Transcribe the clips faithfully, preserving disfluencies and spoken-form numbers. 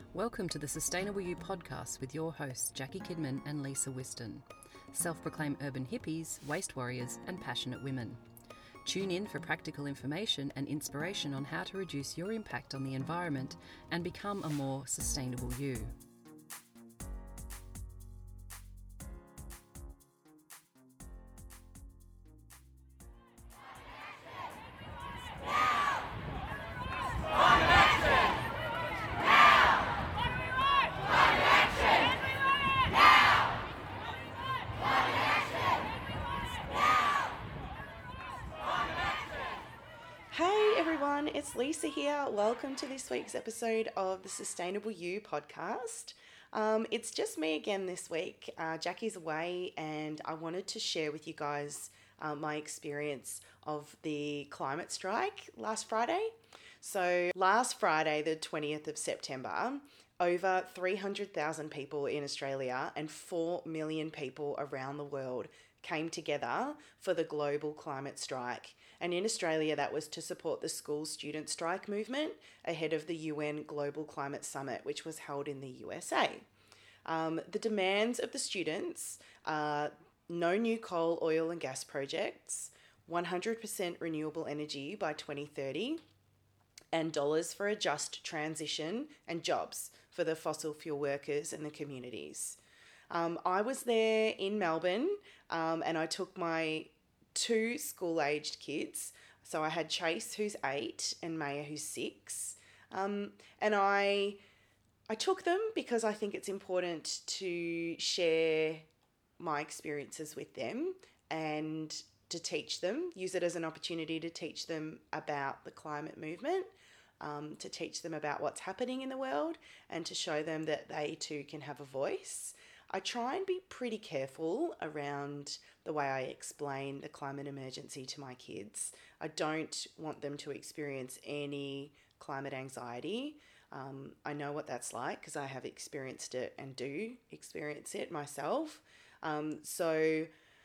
Welcome to the Sustainable You podcast with your hosts Jackie Kidman and Lisa Whiston, self-proclaimed urban hippies, waste warriors and passionate women. Tune in for practical information and inspiration on how to reduce your impact on the environment and become a more sustainable you. It's Lisa here. Welcome to this week's episode of the Sustainable You podcast. Um, it's just me again this week. Uh, Jackie's away and I wanted to share with you guys uh, my experience of the climate strike last Friday. So last Friday, the twentieth of September, over three hundred thousand people in Australia and four million people around the world came together for the global climate strike. And in Australia, that was to support the school student strike movement ahead of the U N Global Climate Summit, which was held in the U S A. Um, the demands of the students are no new coal, oil and gas projects, one hundred percent renewable energy by twenty thirty, and dollars for a just transition and jobs for the fossil fuel workers and the communities. Um, I was there in Melbourne um, and I took my two school-aged kids. So I had Chase, who's eight, and Maya, who's six. Um, and I I took them because I think it's important to share my experiences with them and to teach them, use it as an opportunity to teach them about the climate movement, um, to teach them about what's happening in the world, and to show them that they too can have a voice. I try and be pretty careful around the way I explain the climate emergency to my kids. I don't want them to experience any climate anxiety. Um, I know what that's like because I have experienced it and do experience it myself. Um, so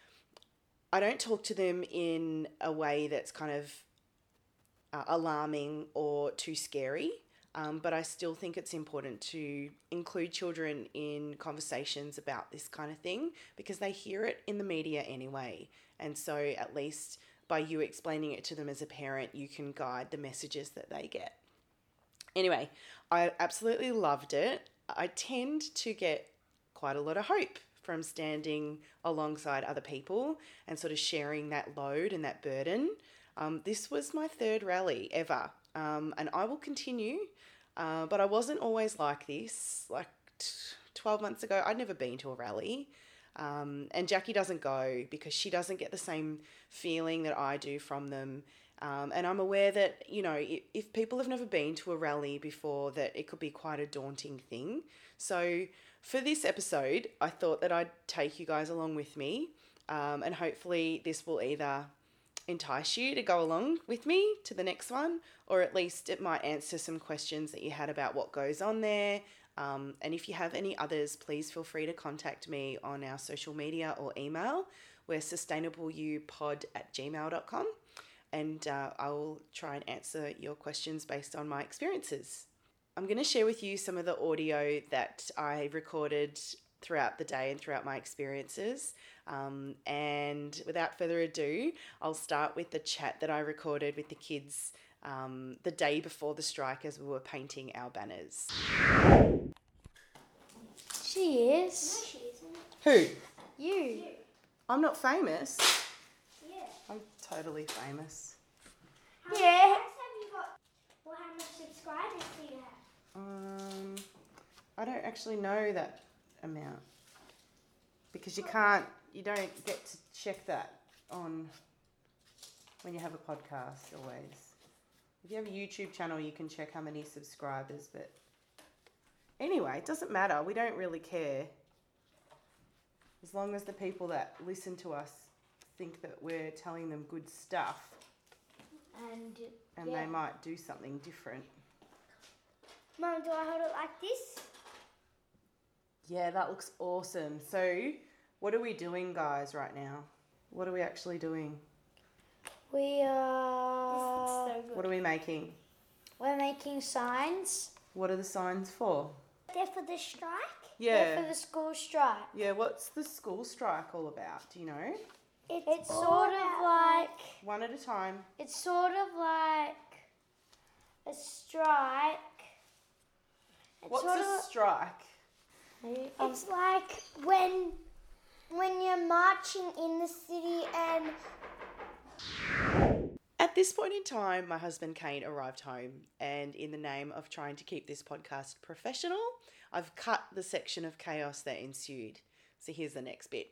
I don't talk to them in a way that's kind of uh, alarming or too scary. Um, but I still think it's important to include children in conversations about this kind of thing because they hear it in the media anyway. And so at least by you explaining it to them as a parent, you can guide the messages that they get. Anyway, I absolutely loved it. I tend to get quite a lot of hope from standing alongside other people and sort of sharing that load and that burden. Um, this was my third rally ever. Um, and I will continue, uh, but I wasn't always like this. Like t- twelve months ago, I'd never been to a rally. Um, and Jackie doesn't go because she doesn't get the same feeling that I do from them. Um, and I'm aware that, you know, if, if people have never been to a rally before, that it could be quite a daunting thing. So for this episode, I thought that I'd take you guys along with me, um, and hopefully this will either entice you to go along with me to the next one, or at least it might answer some questions that you had about what goes on there. Um, and if you have any others, please feel free to contact me on our social media or email. We're sustainableyoupod at gmail dot com, and uh, I will try and answer your questions based on my experiences. I'm going to share with you some of the audio that I recorded throughout the day and throughout my experiences. Um, and without further ado, I'll start with the chat that I recorded with the kids um, the day before the strike as we were painting our banners. She is. No, she isn't. Who? You. I'm not famous. Yeah. I'm totally famous. How Yeah. many likes have you got? Or how much subscribers do you have? Um, I don't actually know that amount because you can't, you don't get to check that on when you have a podcast always. If you have a YouTube channel, you can check how many subscribers, but anyway, it doesn't matter. We don't really care. As long as the people that listen to us think that we're telling them good stuff, And, and yeah. they might do something different. Mum, do I hold it like this? Yeah, that looks awesome. So, what are we doing, guys, right now? What are we actually doing? We are. This looks so good. What are we making? We're making signs. What are the signs for? There for the strike? Yeah. For the school strike. Yeah, what's the school strike all about? Do you know? It's, It's all sort of about, like One at a time. it's sort of like a strike. It's What's sort a strike? of It's like when when you're marching in the city and At this point in time, my husband Kane arrived home, and in the name of trying to keep this podcast professional, I've cut the section of chaos that ensued. So here's the next bit.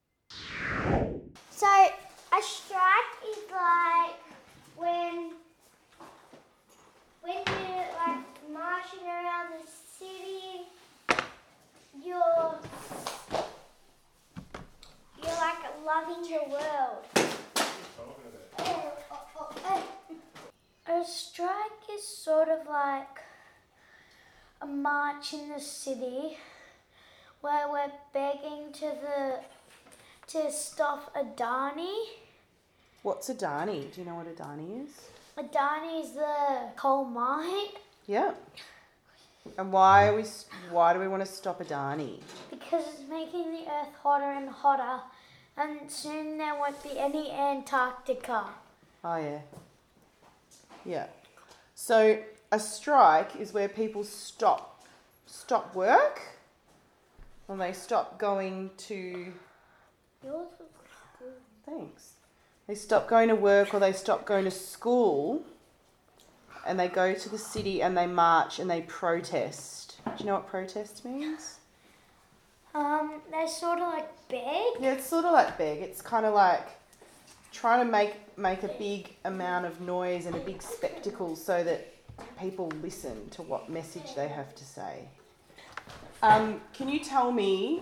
so a strike is like when when you're like marching around the city, you're you're like loving your world. Oh, oh, oh, oh. a strike is sort of like a march in the city where we're begging to the to stop Adani. What's Adani? Do you know what Adani is? Adani is the coal mine Yeah. And why are we? Why do we want to stop Adani? because it's making the earth hotter and hotter, and soon there won't be any Antarctica. Oh yeah. Yeah. So a strike is where people stop stop work, and they stop going to. Yours Thanks. They stop going to work or they stop going to school, and they go to the city and they march and they protest. Do you know what protest means? Um, they're sort of like big. Yeah, it's sort of like beg. It's kind of like trying to make make a big amount of noise and a big spectacle so that people listen to what message they have to say. Um, can you tell me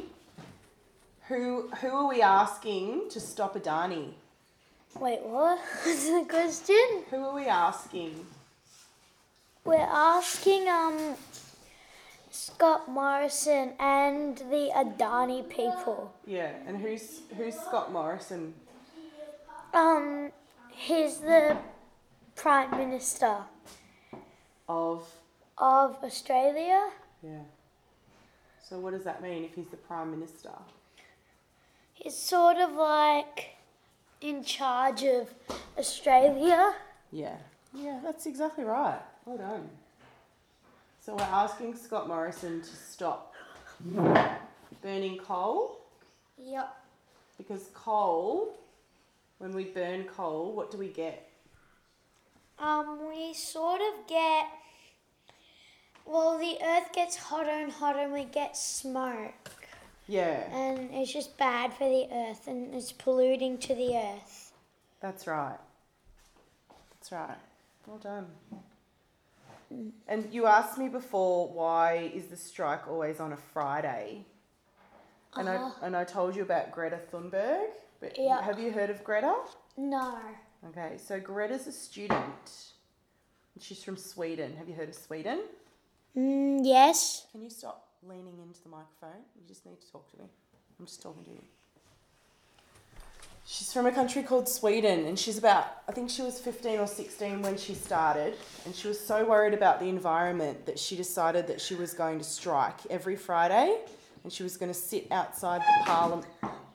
who who are we asking to stop Adani? Wait, what? What's the question? Who are we asking? We're asking um Scott Morrison and the Adani people. Yeah, and who's who's Scott Morrison? Um, he's the Prime Minister Of of Australia. yeah. So what does that mean if he's the Prime Minister? He's sort of like in charge of Australia. Yeah. Yeah, that's exactly right. Well done. So we're asking Scott Morrison to stop burning coal, Yep. because coal, when we burn coal, what do we get? Um, we sort of get, well, the earth gets hotter and hotter and we get smoke. Yeah, And it's just bad for the earth and it's polluting to the earth. that's right. That's right. Well done. And you asked me before, why is the strike always on a Friday? And Uh-huh. I and I told you about Greta Thunberg. But Yeah. have you heard of Greta? No. Okay, so Greta's a student. And she's from Sweden. Have you heard of Sweden? Mm, yes. Can you stop leaning into the microphone? You just need to talk to me. I'm just talking to you. She's from a country called Sweden, and she's about, I think she was fifteen or sixteen when she started, and she was so worried about the environment that she decided that she was going to strike every Friday, and she was going to sit outside the parliament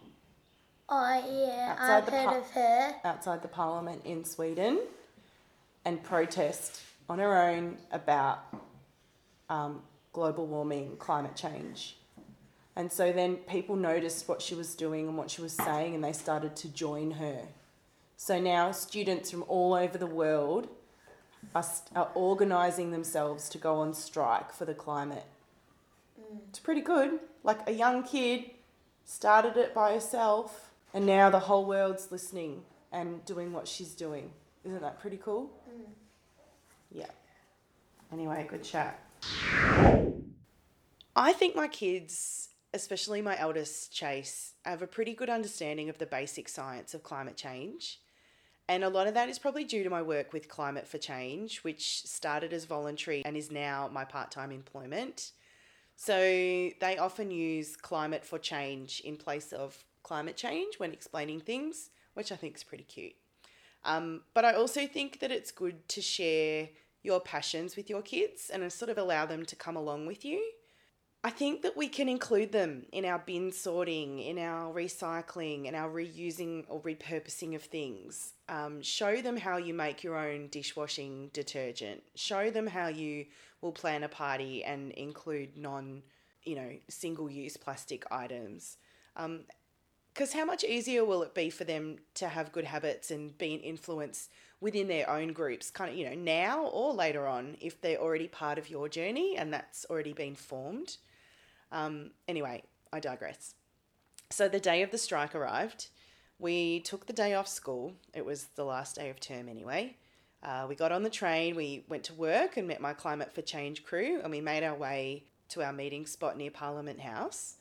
Oh, yeah, Outside I've the heard par- of her. outside the parliament in Sweden and protest on her own about um, global warming, climate change. And so then people noticed what she was doing and what she was saying, and they started to join her. So now students from all over the world are, st- are organising themselves to go on strike for the climate. Mm. It's pretty good. Like a young kid started it by herself, and now the whole world's listening and doing what she's doing. Isn't that pretty cool? Mm. Yeah. Anyway, good chat. I think my kids, especially my eldest Chase, have a pretty good understanding of the basic science of climate change. And a lot of that is probably due to my work with Climate for Change, which started as voluntary and is now my part-time employment. So they often use climate for change in place of climate change when explaining things, which I think is pretty cute. Um, but I also think that it's good to share your passions with your kids and sort of allow them to come along with you. I think that we can include them in our bin sorting, in our recycling, and our reusing or repurposing of things. Um, show them how you make your own dishwashing detergent. Show them how you will plan a party and include non, you know, single-use plastic items. Um, because how much easier will it be for them to have good habits and be an influence within their own groups, kind of, you know, now or later on, if they're already part of your journey and that's already been formed. Um, anyway, I digress. So the day of the strike arrived. We took the day off school. It was the last day of term anyway. Uh, we got on the train, we went to work and met my Climate for Change crew, and we made our way to our meeting spot near Parliament House.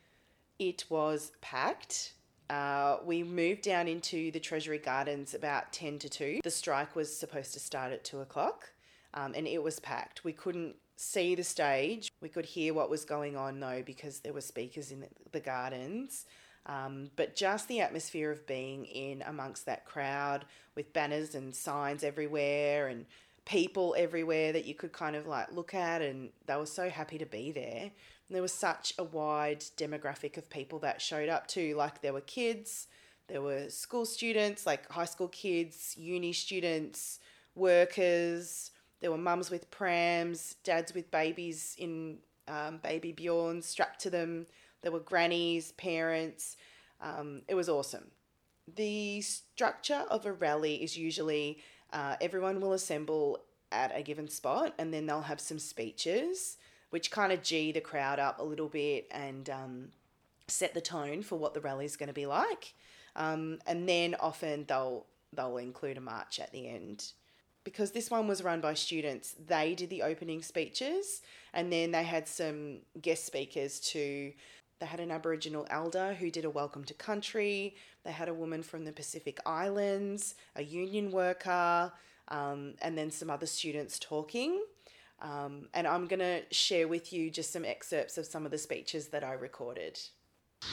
It was packed. Uh, we moved down into the Treasury Gardens about ten to two. The strike was supposed to start at two o'clock, um, and it was packed. We couldn't see the stage. We could hear what was going on though, because there were speakers in the, the gardens. Um, but just the atmosphere of being in amongst that crowd with banners and signs everywhere and people everywhere that you could kind of like look at, and they were so happy to be there. And there was such a wide demographic of people that showed up too. Like there were kids, there were school students, like high school kids, uni students, workers. There were mums with prams, dads with babies in um, baby Bjorns strapped to them. There were grannies, parents. Um, it was awesome. The structure of a rally is usually uh, everyone will assemble at a given spot, and then they'll have some speeches which kind of gee the crowd up a little bit and um, set the tone for what the rally is going to be like. Um, and then often they'll they'll include a march at the end. Because this one was run by students, they did the opening speeches, and then they had some guest speakers too. They had an Aboriginal elder who did a welcome to country. They had a woman from the Pacific Islands, a union worker, um, and then some other students talking. Um, and I'm going to share with you just some excerpts of some of the speeches that I recorded. As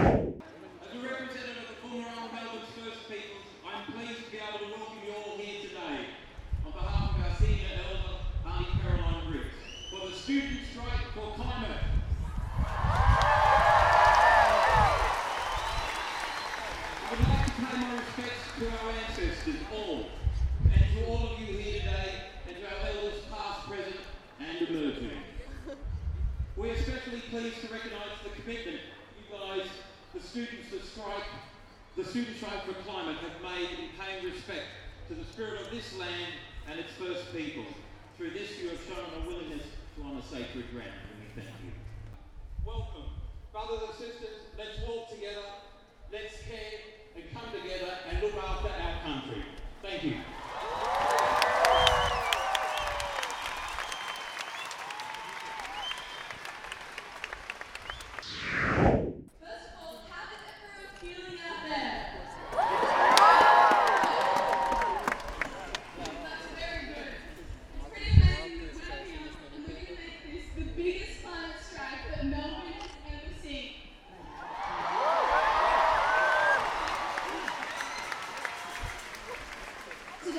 a representative of the Boonwurrung Melbourne's First Peoples, I'm pleased to be able to welcome you all here today on behalf of our senior elder, Auntie Caroline Briggs, for the Student Strike for Climate. I would like to pay my respects to our ancestors, all, and to all of you here today, and to our elders past, present and emerging. We're especially pleased to recognise the commitment you guys, the students that strike, the Student Strike for Climate, have made in paying respect to the spirit of this land and its First People. Through this you have shown a willingness to honour sacred ground, and we thank you. Welcome. Brothers and sisters, let's walk together, let's care and come together and look after our country. Thank you. Today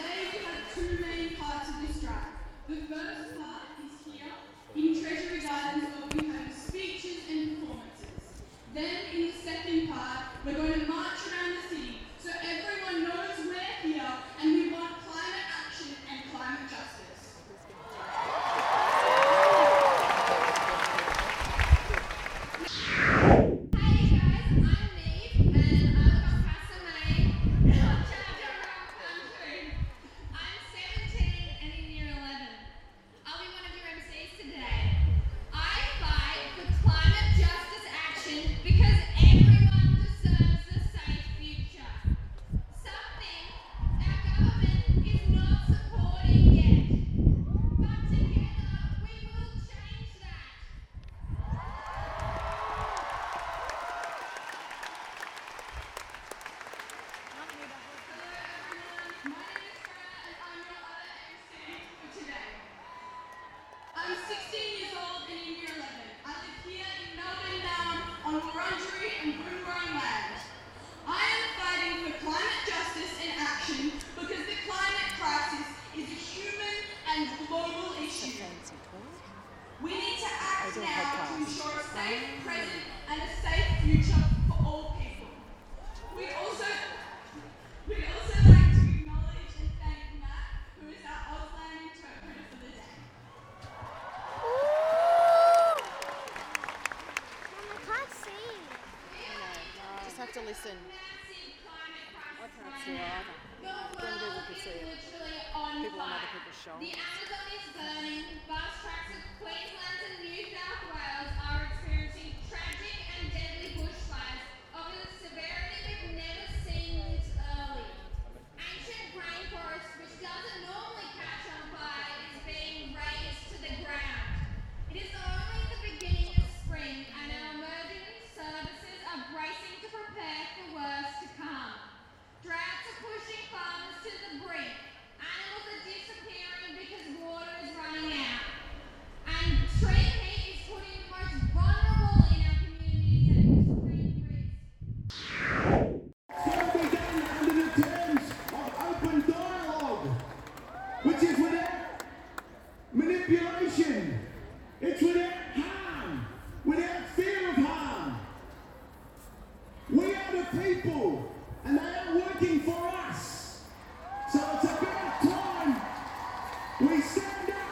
before either. When people could see it. People on other people's shoulders. The Amazon is burning. Bus tracks of Queensland and New South Wales are experiencing tragic and deadly bushfires of a severity we've never seen this early. Ancient rainforest, which doesn't normally catch on fire, is being razed to the ground. It is only the beginning of spring, and our emergency services are bracing to prepare for worse to come. Droughts are pushing farmers to the brink. Animals are disappearing because water is running out. And extreme heat is putting the most vulnerable in our communities at extreme risk. It's got to be done under the terms of open dialogue, which is without manipulation. It's without harm, without fear of harm. We are the people, and they are working for us. So it's about time we stand up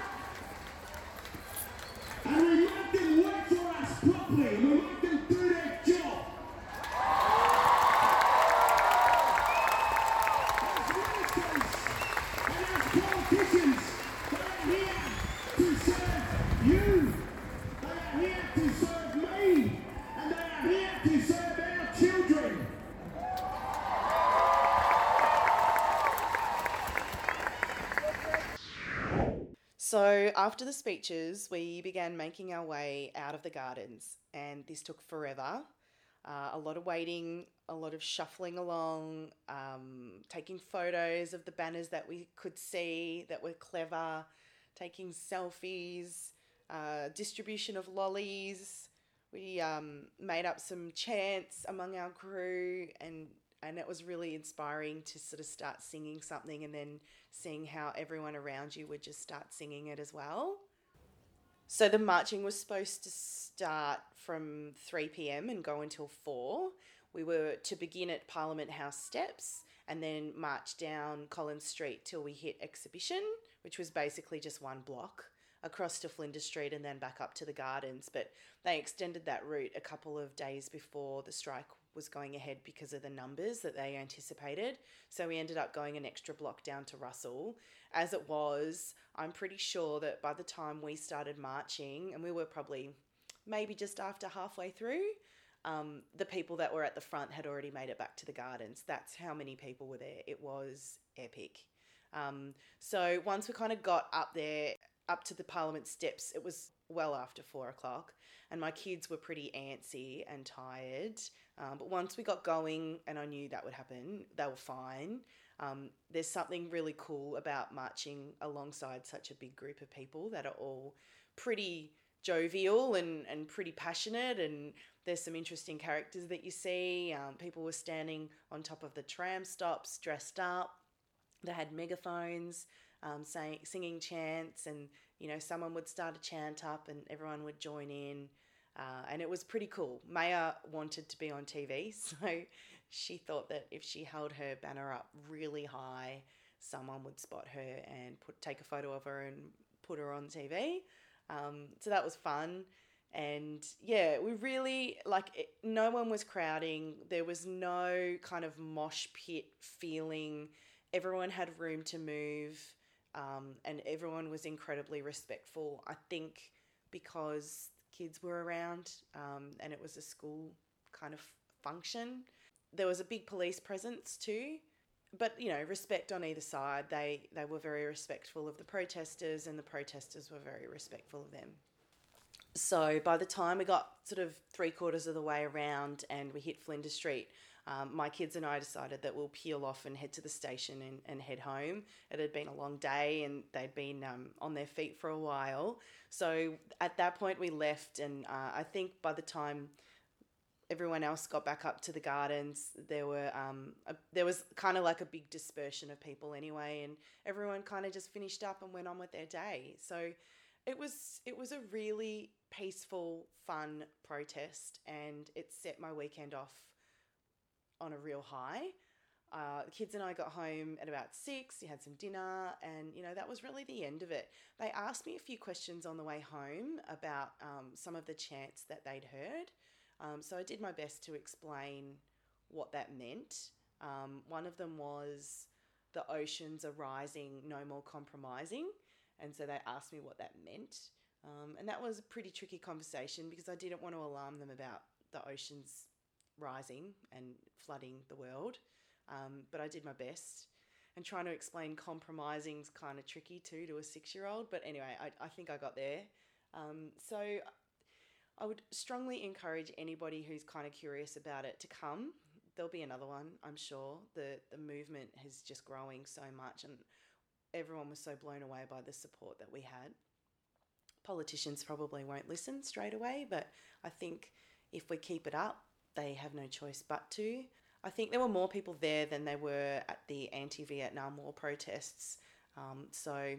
and we make them work for us properly. We make them do their job. As ministers and as politicians, they are here to serve you. They are here to serve me. And they are here to serve our children. So after the speeches, we began making our way out of the gardens, and this took forever. Uh, a lot of waiting, a lot of shuffling along, um, taking photos of the banners that we could see that were clever, taking selfies, uh, distribution of lollies. We um, made up some chants among our crew, and and it was really inspiring to sort of start singing something and then seeing how everyone around you would just start singing it as well. So the marching was supposed to start from three p.m. and go until four. We were to begin at Parliament House steps and then march down Collins Street till we hit Exhibition, which was basically just one block, across to Flinders Street and then back up to the Gardens. But they extended that route a couple of days before the strike was going ahead because of the numbers that they anticipated. So we ended up going an extra block down to Russell. As it was, I'm pretty sure that by the time we started marching, and we were probably maybe just after halfway through, um, the people that were at the front had already made it back to the Gardens. That's how many people were there. It was epic. Um, so once we kind of got up there, up to the Parliament steps, it was well after four o'clock, and my kids were pretty antsy and tired. Um, but once we got going, and I knew that would happen, they were fine. Um, there's something really cool about marching alongside such a big group of people that are all pretty jovial and, and pretty passionate, and there's some interesting characters that you see. Um, people were standing on top of the tram stops dressed up. They had megaphones, um, saying, singing chants, and, you know, someone would start a chant up and everyone would join in. Uh, and it was pretty cool. Maya wanted to be on T V, so she thought that if she held her banner up really high, someone would spot her and put take a photo of her and put her on T V. Um, so that was fun. And yeah, we really, like, it, no one was crowding. There was no kind of mosh pit feeling. Everyone had room to move, um, and everyone was incredibly respectful. I think because kids were around, um, and it was a school kind of function. There was a big police presence too, but, you know, respect on either side. They they were very respectful of the protesters, and the protesters were very respectful of them. So by the time we got sort of three quarters of the way around and we hit Flinders Street, um, my kids and I decided that we'll peel off and head to the station and, and head home. It had been a long day and they'd been um, on their feet for a while. So at that point we left, and uh, I think by the time everyone else got back up to the Gardens, there were um, a, there was kind of like a big dispersion of people anyway, and everyone kind of just finished up and went on with their day. So it was it was a really peaceful, fun protest, and it set my weekend off on a real high. Uh, the kids and I got home at about six, we had some dinner, and, you know, that was really the end of it. They asked me a few questions on the way home about um, some of the chants that they'd heard. Um, so I did my best to explain what that meant. Um, one of them was the oceans are rising, no more compromising. And so they asked me what that meant. Um, and that was a pretty tricky conversation because I didn't want to alarm them about the oceans rising and flooding the world. Um, but I did my best. And trying to explain compromising is kind of tricky too to a six-year-old. But anyway, I, I think I got there. Um, so I would strongly encourage anybody who's kind of curious about it to come. There'll be another one, I'm sure. The, the movement is just growing so much and everyone was so blown away by the support that we had. Politicians probably won't listen straight away, but I think if we keep it up, they have no choice but to. I think there were more people there than there were at the anti-Vietnam War protests. Um, so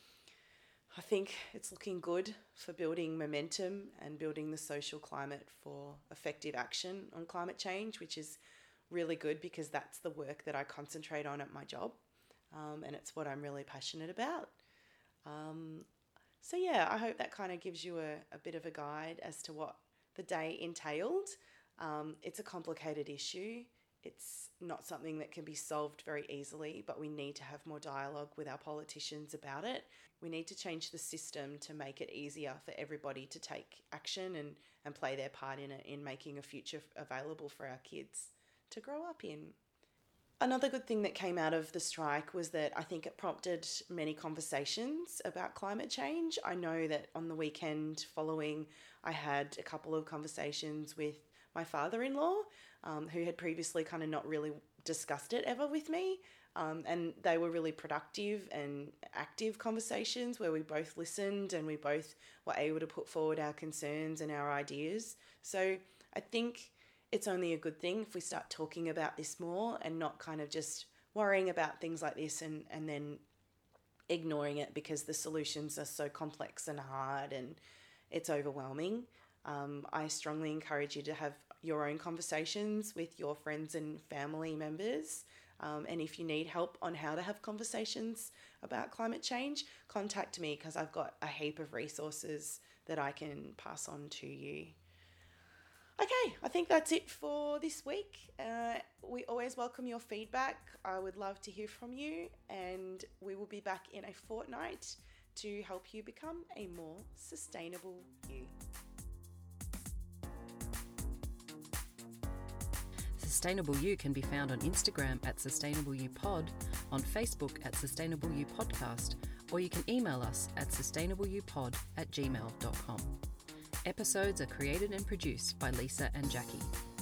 I think it's looking good for building momentum and building the social climate for effective action on climate change, which is really good because that's the work that I concentrate on at my job. Um, and it's what I'm really passionate about. Um, so yeah, I hope that kind of gives you a, a bit of a guide as to what the day entailed. Um, it's a complicated issue. It's not something that can be solved very easily, but we need to have more dialogue with our politicians about it. We need to change the system to make it easier for everybody to take action and, and play their part in it, in making a future available for our kids to grow up in. Another good thing that came out of the strike was that I think it prompted many conversations about climate change. I know that on the weekend following, I had a couple of conversations with my father-in-law, um, who had previously kind of not really discussed it ever with me. Um, and they were really productive and active conversations where we both listened and we both were able to put forward our concerns and our ideas. So I think it's only a good thing if we start talking about this more and not kind of just worrying about things like this and, and then ignoring it because the solutions are so complex and hard and it's overwhelming. Um, I strongly encourage you to have your own conversations with your friends and family members. Um, and if you need help on how to have conversations about climate change, contact me because I've got a heap of resources that I can pass on to you. Okay, I think that's it for this week. Uh, we always welcome your feedback. I would love to hear from you, and we will be back in a fortnight to help you become a more sustainable you. Sustainable You can be found on Instagram at Sustainable You Pod, on Facebook at Sustainable You Podcast, or you can email us at sustainableyoupod at gmail dot com. Episodes are created and produced by Lisa and Jackie.